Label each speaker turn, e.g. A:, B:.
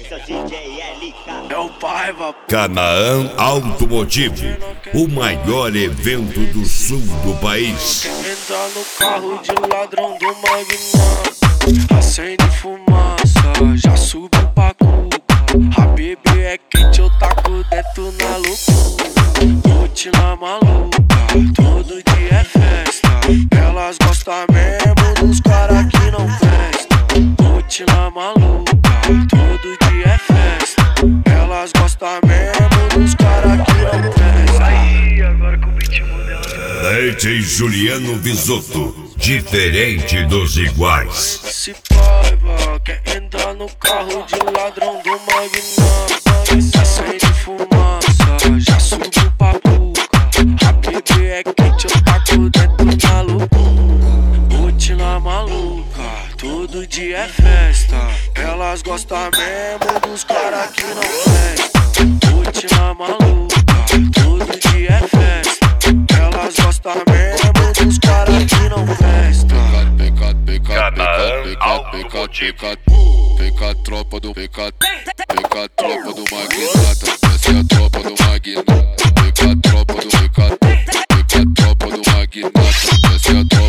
A: seu DJ LK.
B: É o Paiva.
C: Canaã Automotivo, o maior evento do sul do país.
B: Entra no carro de ladrão do Magnata, acende fumaça, já subiu pra cuca. A bebê é quente, eu taco dentro na loucura. Rotina maluca, todo dia é festa. Elas gostam mesmo dos cara que não presta. Rotina maluca, todo dia é festa. Elas gostam mesmo dos cara que não presta.
D: Aí, agora com o ritmo dela.
C: DJ Juliano Visotto, diferente dos iguais.
B: Se Paiva quer entrar no carro de ladrão do Magnata, acende fumaça, já subiu pra boca. A bebê é quente, eu taco dentro na loucura. Rotina maluca, todo dia é festa. Elas gostam mesmo dos cara que não presta. Rotina maluca, todo dia é festa. Elas gostam mesmo dos cara que não presta.
E: Fica a tropa do tropa do Magnata, essa é a tropa do Magnata. Fica a tropa do tropa do Magnata, essa é a tropa.